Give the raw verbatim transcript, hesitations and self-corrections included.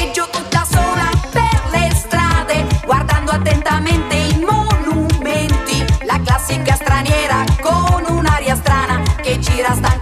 Passeggio tutta sola per le strade, guardando attentamente i monumenti. La classica straniera con un'aria strana che gira stanca